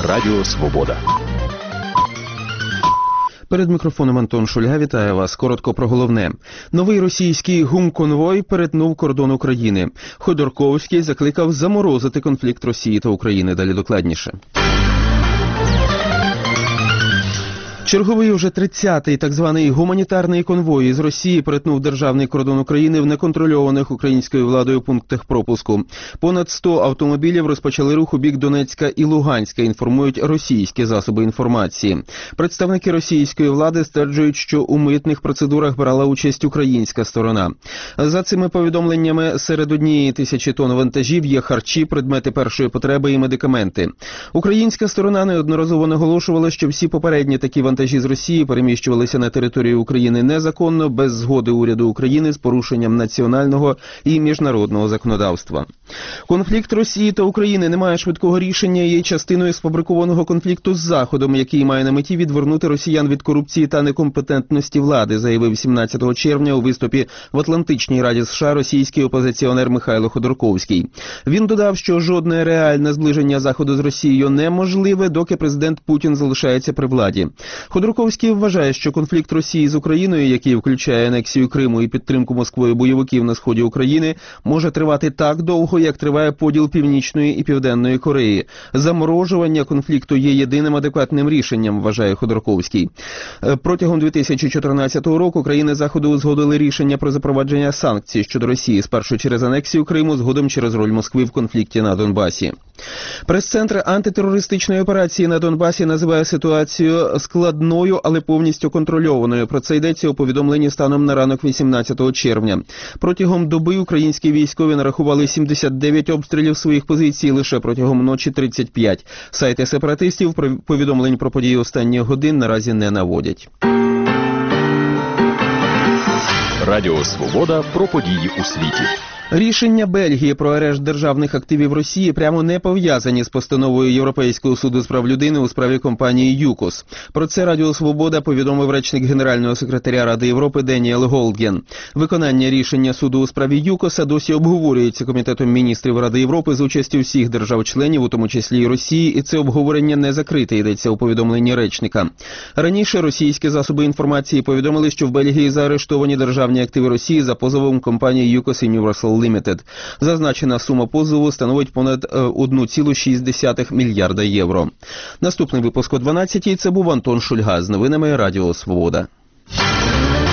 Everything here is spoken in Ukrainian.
Радіо Свобода. Перед мікрофоном Антон Шульга вітає вас. Коротко про головне. Новий російський гумконвой перетнув кордон України. Ходорковський закликав заморозити конфлікт Росії та України. Далі докладніше. Черговий уже 30-й так званий гуманітарний конвой із Росії перетнув державний кордон України в неконтрольованих українською владою пунктах пропуску. Понад 100 автомобілів розпочали рух у бік Донецька і Луганська, інформують російські засоби інформації. Представники російської влади стверджують, що у митних процедурах брала участь українська сторона. За цими повідомленнями, серед 1000 тонн вантажів є харчі, предмети першої потреби і медикаменти. Українська сторона неодноразово наголошувала, що всі попередні такі вантажі з Росії переміщувалися на територію України незаконно, без згоди уряду України, з порушенням національного і міжнародного законодавства. Конфлікт Росії та України не має швидкого рішення і є частиною сфабрикованого конфлікту з Заходом, який має на меті відвернути росіян від корупції та некомпетентності влади, заявив 17 червня у виступі в Атлантичній Раді США російський опозиціонер Михайло Ходорковський. Він додав, що жодне реальне зближення Заходу з Росією неможливе, доки президент Путін залишається при владі. Ходорковський вважає, що конфлікт Росії з Україною, який включає анексію Криму і підтримку Москвою бойовиків на сході України, може тривати так довго, як триває поділ Північної і Південної Кореї. Заморожування конфлікту є єдиним адекватним рішенням, вважає Ходорковський. Протягом 2014 року країни Заходу узгодили рішення про запровадження санкцій щодо Росії, спершу через анексію Криму, згодом через роль Москви в конфлікті на Донбасі. Прес-центр антитерористичної операції на Донбасі називає ситуацію складною, але повністю контрольованою. Про це йдеться у повідомленні станом на ранок 18 червня. Протягом доби українські військові нарахували 79 обстрілів своїх позицій, лише протягом ночі 35. Сайти сепаратистів повідомлень про події останніх годин наразі не наводять. Радіо Свобода про події у світі. Рішення Бельгії про арешт державних активів Росії прямо не пов'язані з постановою Європейського суду з прав людини у справі компанії ЮКОС. Про це Радіо Свобода повідомив речник Генерального секретаря Ради Європи Деніел Голдген. Виконання рішення суду у справі ЮКОСа досі обговорюється Комітетом міністрів Ради Європи з участю всіх держав-членів, у тому числі і Росії, і це обговорення не закрите, йдеться у повідомленні речника. Раніше російські засоби інформації повідомили, що в Бельгії заарештовані державні активи Росії за позовом компанії ЮКОС і Universal Limited. Зазначена сума позову становить понад 1,6 мільярда євро. Наступний випуск о 12-й. Це був Антон Шульга з новинами Радіо Свобода.